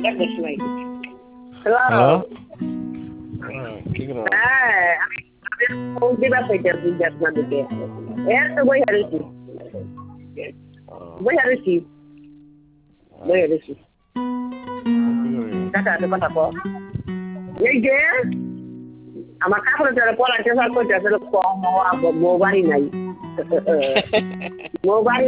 Hello কি করো? আমি পৌঁছে পাইতেছি আপনাদেরকে এর তো বই হারিয়েছি বই হারিয়েছি বই হারিয়েছি কি করে? কাকা তো কথা কো এই যে আমার কাপড়ে যারা পড়াইতে সার করতে আসলে কম মোবাইল নাই মোবাইল